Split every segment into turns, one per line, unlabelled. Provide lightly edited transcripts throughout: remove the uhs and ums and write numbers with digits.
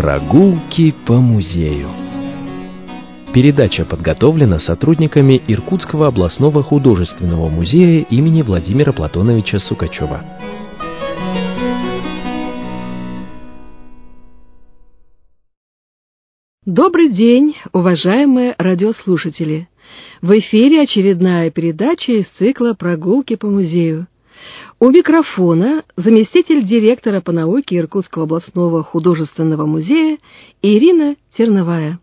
Прогулки по музею. Передача подготовлена сотрудниками Иркутского областного художественного музея имени Владимира Платоновича Сукачева.
Добрый день, уважаемые радиослушатели! В эфире очередная передача из цикла «Прогулки по музею». У микрофона заместитель директора по науке Иркутского областного художественного музея Ирина Терновая.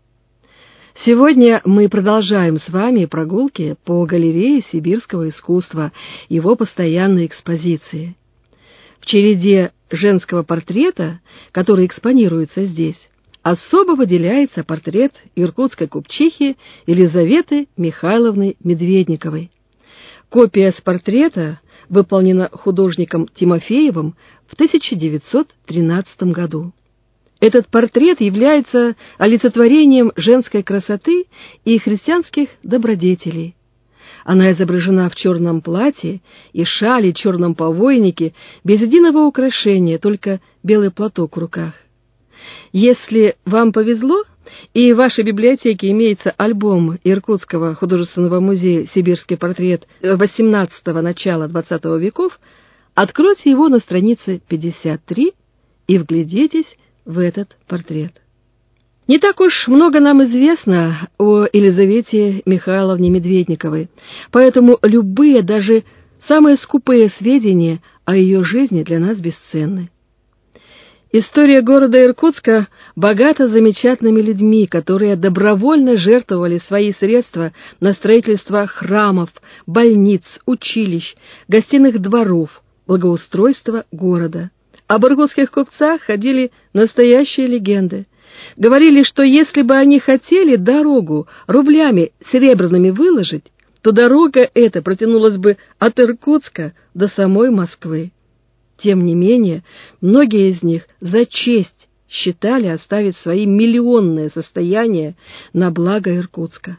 Сегодня мы продолжаем с вами прогулки по галерее сибирского искусства, его постоянной экспозиции. В череде женского портрета, который экспонируется здесь, особо выделяется портрет иркутской купчихи Елизаветы Михайловны Медведниковой. Копия с портрета выполнена художником Тимофеевым в 1913 году. Этот портрет является олицетворением женской красоты и христианских добродетелей. Она изображена в черном платье и шали, черном повойнике, без единого украшения, только белый платок в руках. Если вам повезло, и в вашей библиотеке имеется альбом Иркутского художественного музея «Сибирский портрет» XVIII – начала XX веков, откройте его на странице 53 и вглядитесь в этот портрет. Не так уж много нам известно о Елизавете Михайловне Медведниковой, поэтому любые, даже самые скупые сведения о ее жизни для нас бесценны. История города Иркутска богата замечательными людьми, которые добровольно жертвовали свои средства на строительство храмов, больниц, училищ, гостиных дворов, благоустройство города. Об иркутских купцах ходили настоящие легенды. Говорили, что если бы они хотели дорогу рублями серебряными выложить, то дорога эта протянулась бы от Иркутска до самой Москвы. Тем не менее, многие из них за честь считали оставить свои миллионные состояния на благо Иркутска.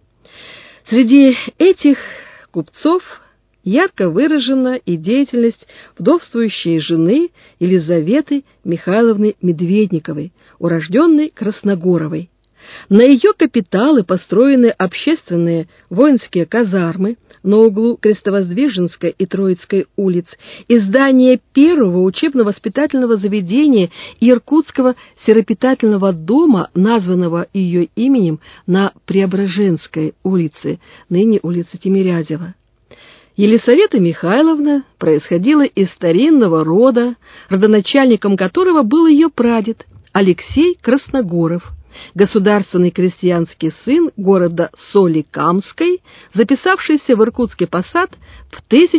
Среди этих купцов ярко выражена и деятельность вдовствующей жены Елизаветы Михайловны Медведниковой, урожденной Красногоровой. На ее капиталы построены общественные воинские казармы на углу Крестовоздвиженской и Троицкой улиц и здание первого учебно-воспитательного заведения Иркутского сиропитательного дома, названного ее именем на Преображенской улице, ныне улица Тимирязева. Елизавета Михайловна происходила из старинного рода, родоначальником которого был ее прадед Алексей Красногоров, государственный крестьянский сын города Соликамской, записавшийся в Иркутский посад в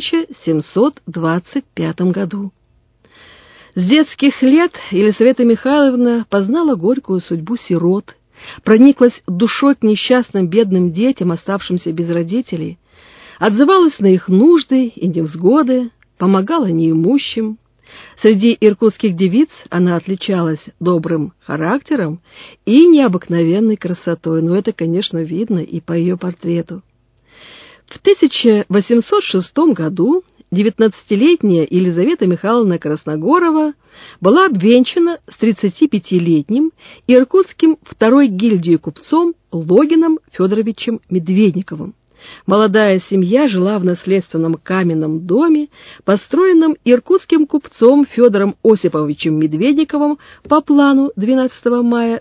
1725 году. С детских лет Елизавета Михайловна познала горькую судьбу сирот, прониклась душой к несчастным бедным детям, оставшимся без родителей, отзывалась на их нужды и невзгоды, помогала неимущим. Среди иркутских девиц она отличалась добрым характером и необыкновенной красотой, но это, конечно, видно и по ее портрету. В 1806 году 19-летняя Елизавета Михайловна Красногорова была обвенчана с 35-летним иркутским второй гильдии купцом Логином Федоровичем Медведниковым. Молодая семья жила в наследственном каменном доме, построенном иркутским купцом Федором Осиповичем Медведниковым по плану 12 мая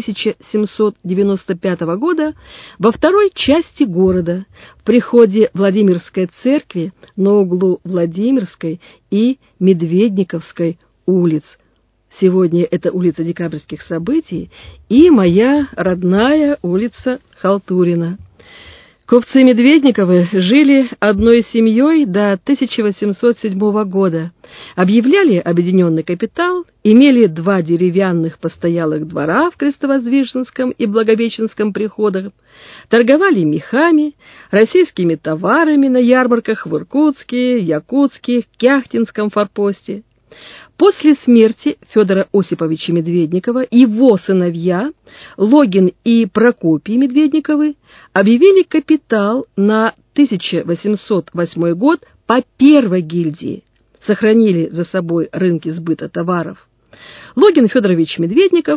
1795 года во второй части города, в приходе Владимирской церкви на углу Владимирской и Медведниковской улиц. Сегодня это улица Декабрьских событий и моя родная улица Халтурина. Купцы Медведниковы жили одной семьей до 1807 года, объявляли объединенный капитал, имели 2 деревянных постоялых двора в Крестовоздвиженском и Благовещенском приходах, торговали мехами, российскими товарами на ярмарках в Иркутске, Якутске, Кяхтинском форпосте. После смерти Федора Осиповича Медведникова его сыновья Логин и Прокопий Медведниковы объявили капитал на 1808 год по первой гильдии, сохранили за собой рынки сбыта товаров. Логин Федорович Медведников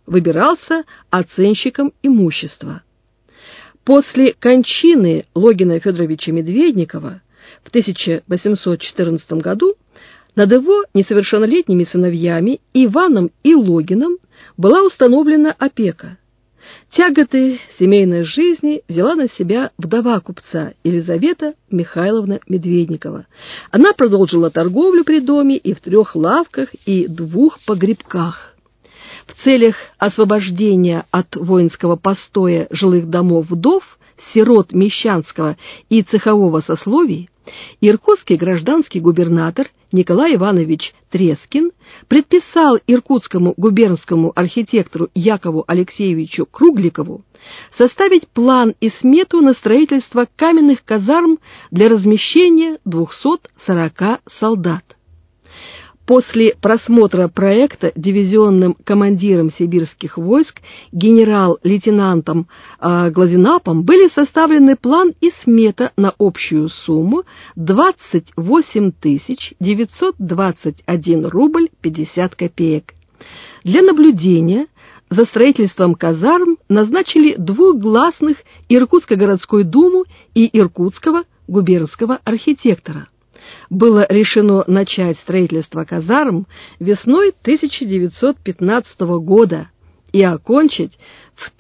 выбирался оценщиком имущества. После кончины Логина Федоровича Медведникова в 1814 году над его несовершеннолетними сыновьями Иваном и Логином была установлена опека. Тяготы семейной жизни взяла на себя вдова купца Елизавета Михайловна Медведникова. Она продолжила торговлю при доме и в 3 лавках и 2 погребках. В целях освобождения от воинского постоя жилых домов вдов, сирот мещанского и цехового сословий, иркутский гражданский губернатор Николай Иванович Трескин предписал иркутскому губернскому архитектору Якову Алексеевичу Кругликову составить план и смету на строительство каменных казарм для размещения 240 солдат. После просмотра проекта дивизионным командиром сибирских войск генерал-лейтенантом Глазенапом были составлены план и смета на общую сумму 28 921 рубль 50 копеек. Для наблюдения за строительством казарм назначили 2 гласных Иркутской городской думу и Иркутского губернского архитектора. Было решено начать строительство казарм весной 1915 года и окончить в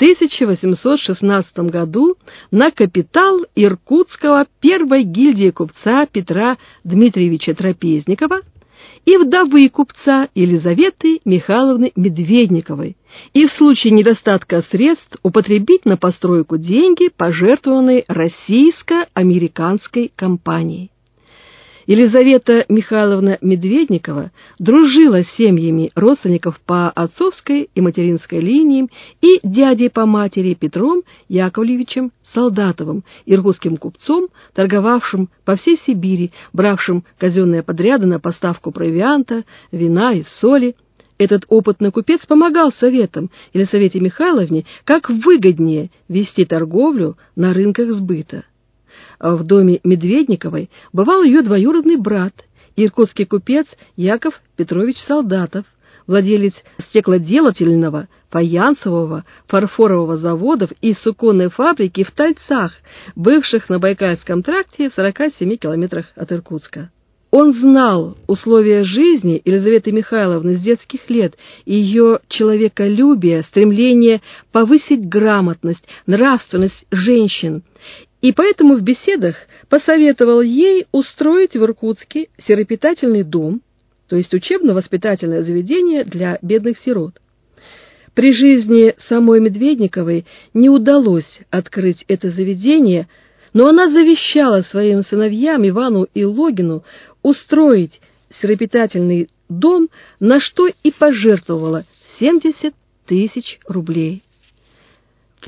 1816 году на капитал Иркутского первой гильдии купца Петра Дмитриевича Трапезникова и вдовы купца Елизаветы Михайловны Медведниковой, и в случае недостатка средств употребить на постройку деньги, пожертвованные российско-американской компанией. Елизавета Михайловна Медведникова дружила с семьями родственников по отцовской и материнской линиям и дядей по матери Петром Яковлевичем Солдатовым, иркутским купцом, торговавшим по всей Сибири, бравшим казенные подряды на поставку провианта, вина и соли. Этот опытный купец помогал советам Елизавете Михайловне, как выгоднее вести торговлю на рынках сбыта. В доме Медведниковой бывал ее двоюродный брат, иркутский купец Яков Петрович Солдатов, владелец стеклоделательного, фаянсового, фарфорового заводов и суконной фабрики в Тальцах, бывших на Байкальском тракте в 47 километрах от Иркутска. Он знал условия жизни Елизаветы Михайловны с детских лет, ее человеколюбие, стремление повысить грамотность, нравственность женщин, и поэтому в беседах посоветовал ей устроить в Иркутске сиропитательный дом, то есть учебно-воспитательное заведение для бедных сирот. При жизни самой Медведниковой не удалось открыть это заведение, но она завещала своим сыновьям Ивану и Логину устроить сиропитательный дом, на что и пожертвовала 70 000 рублей. В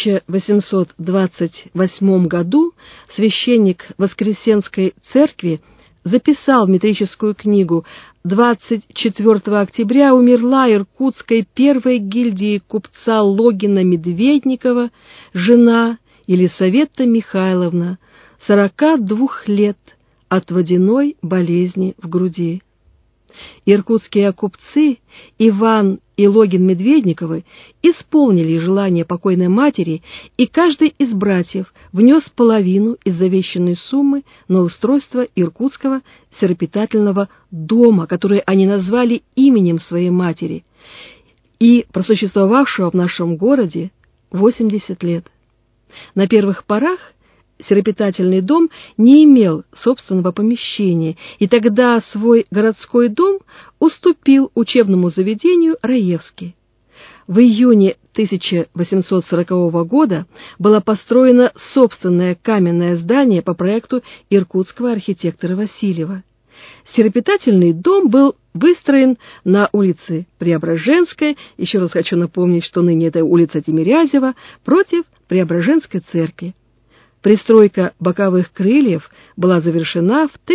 1828 году священник Воскресенской церкви записал в метрическую книгу: 24 октября умерла иркутской первой гильдии купца Логина Медведникова жена Елизавета Михайловна, 42 лет, от водяной болезни в груди. Иркутские купцы Иван и Логин Медведниковы исполнили желание покойной матери, и каждый из братьев внес половину из завещанной суммы на устройство иркутского сиропитательного дома, который они назвали именем своей матери, и просуществовавшего в нашем городе 80 лет. На первых порах сиропитательный дом не имел собственного помещения, и тогда свой городской дом уступил учебному заведению Раевский. В июне 1840 года было построено собственное каменное здание по проекту иркутского архитектора Васильева. Сиропитательный дом был выстроен на улице Преображенской, еще раз хочу напомнить, что ныне это улица Тимирязева, против Преображенской церкви. Пристройка боковых крыльев была завершена в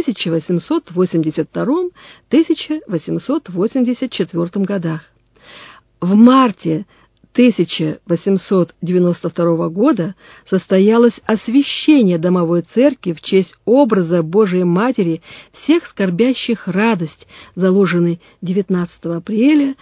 1882-1884 годах. В марте 1892 года состоялось освящение домовой церкви в честь образа Божией Матери всех скорбящих радость, заложенный 19 апреля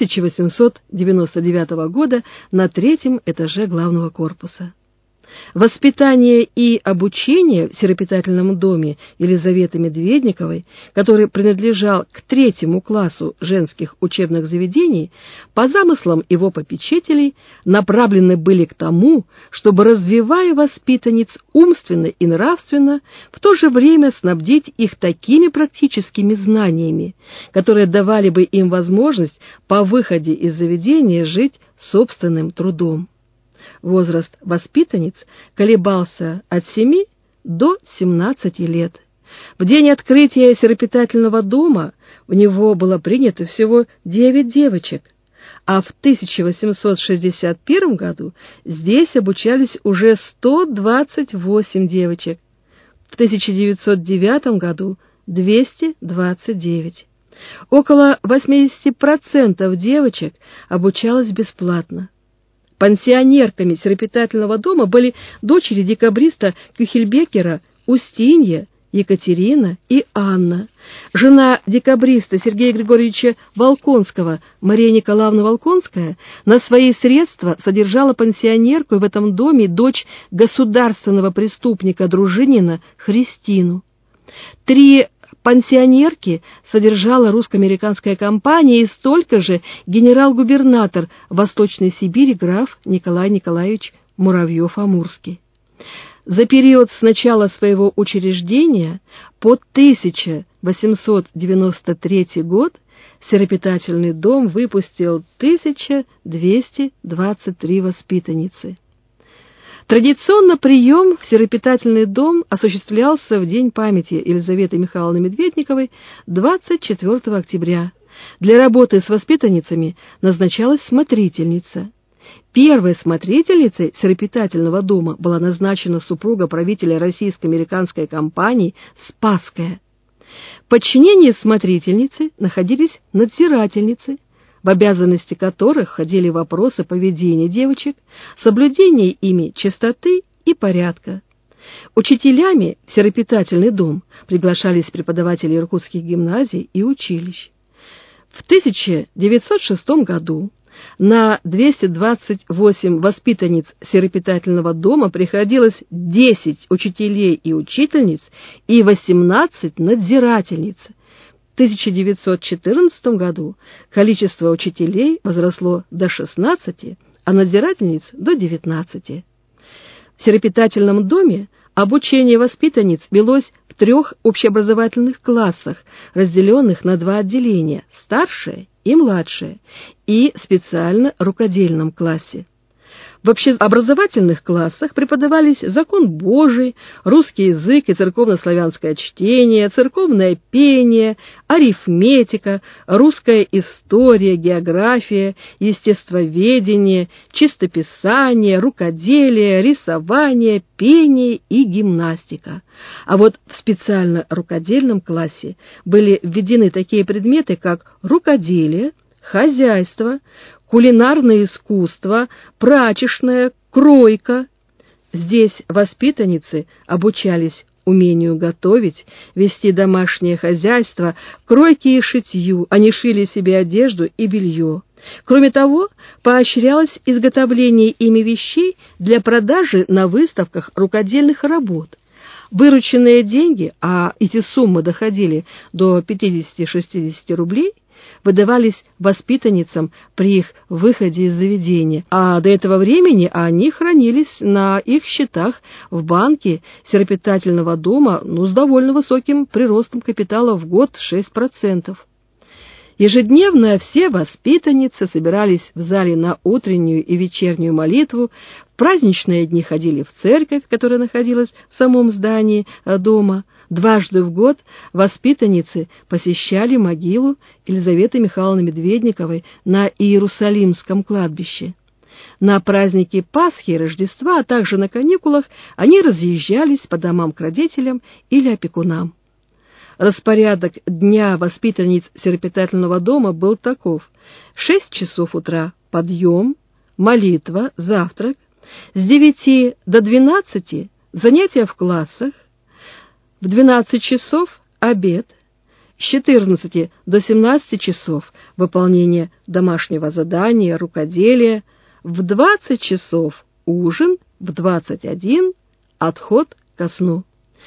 1899 года на 3-м этаже главного корпуса. Воспитание и обучение в сиропитательном доме Елизаветы Медведниковой, который принадлежал к 3-му классу женских учебных заведений, по замыслам его попечителей направлены были к тому, чтобы, развивая воспитанниц умственно и нравственно, в то же время снабдить их такими практическими знаниями, которые давали бы им возможность по выходе из заведения жить собственным трудом. Возраст воспитанниц колебался от 7 до 17 лет. В день открытия сиропитательного дома в него было принято всего 9 девочек, а в 1861 году здесь обучались уже 128 девочек, в 1909 году 229. Около 80% девочек обучалось бесплатно. Пансионерками сиропитательного дома были дочери декабриста Кюхельбекера Устинья, Екатерина и Анна. Жена декабриста Сергея Григорьевича Волконского, Мария Николаевна Волконская, на свои средства содержала пансионерку в этом доме дочь государственного преступника Дружинина Христину. 3 пансионерки содержала русско-американская компания и столько же генерал-губернатор Восточной Сибири граф Николай Николаевич Муравьев-Амурский. За период с начала своего учреждения по 1893 год сиропитательный дом выпустил 1223 воспитанницы. Традиционно прием в сиропитательный дом осуществлялся в день памяти Елизаветы Михайловны Медведниковой 24 октября. Для работы с воспитанницами назначалась смотрительница. Первой смотрительницей сиропитательного дома была назначена супруга правителя российско-американской компании Спасская. В подчинении смотрительницы находились надзирательницы, в обязанности которых входили вопросы поведения девочек, соблюдение ими чистоты и порядка. Учителями в сиропитательный дом приглашались преподаватели иркутских гимназий и училищ. В 1906 году на 228 воспитанниц сиропитательного дома приходилось 10 учителей и учительниц и 18 надзирательниц. В 1914 году количество учителей возросло до 16, а надзирательниц до 19. В сиропитательном доме обучение воспитанниц велось в 3 общеобразовательных классах, разделенных на 2 отделения – старшее и младшее, и специально рукодельном классе. В общеобразовательных классах преподавались закон Божий, русский язык и церковно-славянское чтение, церковное пение, арифметика, русская история, география, естествоведение, чистописание, рукоделие, рисование, пение и гимнастика. А вот в специально-рукодельном классе были введены такие предметы, как рукоделие, хозяйство, кулинарное искусство, прачечная, кройка. Здесь воспитанницы обучались умению готовить, вести домашнее хозяйство, кройке и шитью, они шили себе одежду и белье. Кроме того, поощрялось изготовление ими вещей для продажи на выставках рукодельных работ. Вырученные деньги, а эти суммы доходили до 50-60 рублей, выдавались воспитанницам при их выходе из заведения, а до этого времени они хранились на их счетах в банке сиропитательного дома с довольно высоким приростом капитала в год 6%. Ежедневно все воспитанницы собирались в зале на утреннюю и вечернюю молитву, в праздничные дни ходили в церковь, которая находилась в самом здании дома. Дважды в год воспитанницы посещали могилу Елизаветы Михайловны Медведниковой на Иерусалимском кладбище. На праздники Пасхи и Рождества, а также на каникулах они разъезжались по домам к родителям или опекунам. Распорядок дня воспитанниц сиропитательного дома был таков: 6 часов утра – подъем, молитва, завтрак, с 9 до 12 занятия в классах, в 12 часов обед, с 14 до 17 часов выполнение домашнего задания, рукоделия, в 20 часов ужин, в 21 отход ко сну.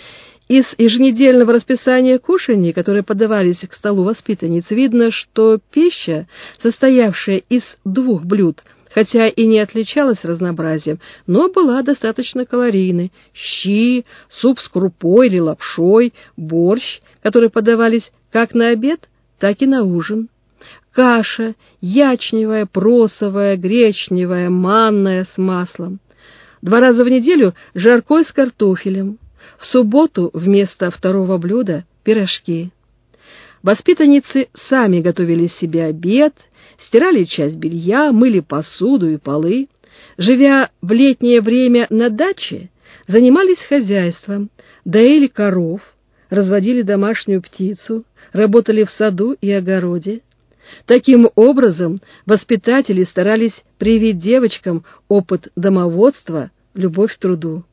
Из еженедельного расписания кушаний, которые подавались к столу воспитанниц, видно, что пища, состоявшая из 2 блюд, хотя и не отличалась разнообразием, но была достаточно калорийной. Щи, суп с крупой или лапшой, борщ, которые подавались как на обед, так и на ужин. Каша ячневая, просовая, гречневая, манная с маслом. 2 раза в неделю жаркое с картофелем. В субботу вместо 2 блюда пирожки. Воспитанницы сами готовили себе обед, стирали часть белья, мыли посуду и полы. Живя в летнее время на даче, занимались хозяйством, доили коров, разводили домашнюю птицу, работали в саду и огороде. Таким образом, воспитатели старались привить девочкам опыт домоводства, любовь к труду.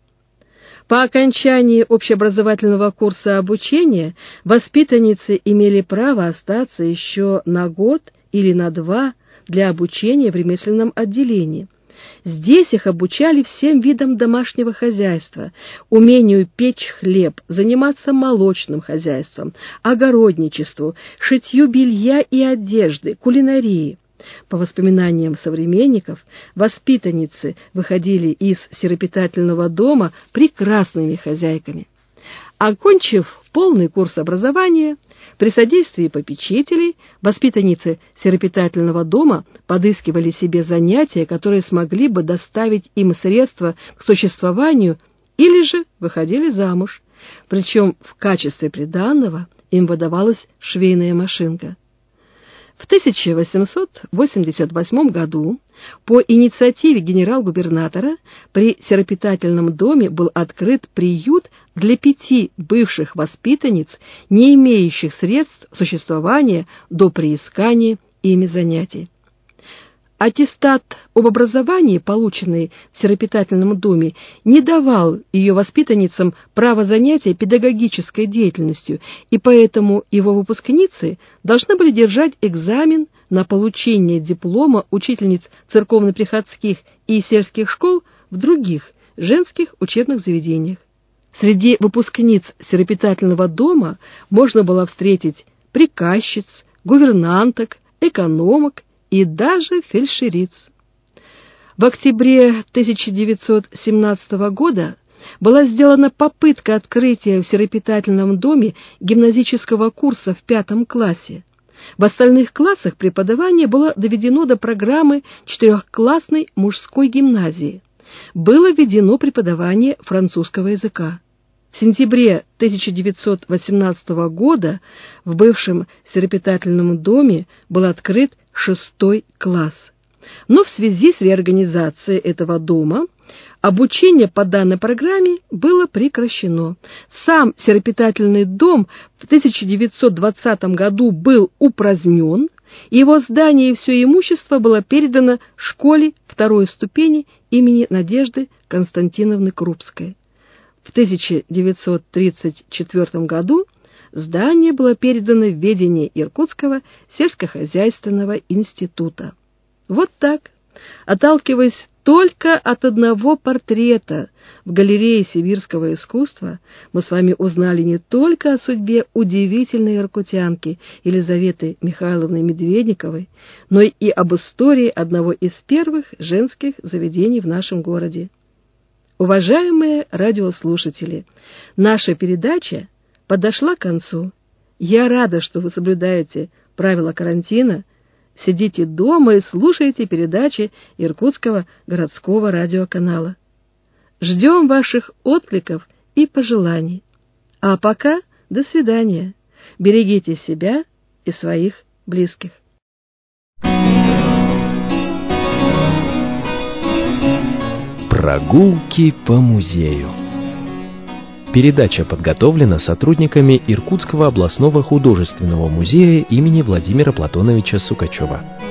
По окончании общеобразовательного курса обучения воспитанницы имели право остаться еще на год или на 2 для обучения в ремесленном отделении. Здесь их обучали всем видам домашнего хозяйства, умению печь хлеб, заниматься молочным хозяйством, огородничеству, шитью белья и одежды, кулинарии. По воспоминаниям современников, воспитанницы выходили из сиропитательного дома прекрасными хозяйками. Окончив полный курс образования, при содействии попечителей, воспитанницы сиропитательного дома подыскивали себе занятия, которые смогли бы доставить им средства к существованию, или же выходили замуж. Причем в качестве приданого им выдавалась швейная машинка. В 1888 году по инициативе генерал-губернатора при сиропитательном доме был открыт приют для 5 бывших воспитанниц, не имеющих средств существования до приискания ими занятий. Аттестат об образовании, полученный в сиропитательном доме, не давал ее воспитанницам права занятия педагогической деятельностью, и поэтому его выпускницы должны были держать экзамен на получение диплома учительниц церковно-приходских и сельских школ в других женских учебных заведениях. Среди выпускниц сиропитательного дома можно было встретить приказчиц, гувернанток, экономок и даже фельдшериц. В октябре 1917 года была сделана попытка открытия в сиропитательном доме гимназического курса в 5 классе. В остальных классах преподавание было доведено до программы 4-классной мужской гимназии. Было введено преподавание французского языка. В сентябре 1918 года в бывшем сиропитательном доме был открыт 6 класс. Но в связи с реорганизацией этого дома обучение по данной программе было прекращено. Сам сиропитательный дом в 1920 году был упразднен, и его здание и все имущество было передано школе 2-й ступени имени Надежды Константиновны Крупской. В 1934 году здание было передано в ведение Иркутского сельскохозяйственного института. Вот так, отталкиваясь только от одного портрета в галерее сибирского искусства, мы с вами узнали не только о судьбе удивительной иркутянки Елизаветы Михайловны Медведниковой, но и об истории одного из первых женских заведений в нашем городе. Уважаемые радиослушатели, наша передача подошла к концу. Я рада, что вы соблюдаете правила карантина, сидите дома и слушаете передачи Иркутского городского радиоканала. Ждем ваших откликов и пожеланий. А пока до свидания. Берегите себя и своих близких.
Прогулки по музею. Передача подготовлена сотрудниками Иркутского областного художественного музея имени Владимира Платоновича Сукачева.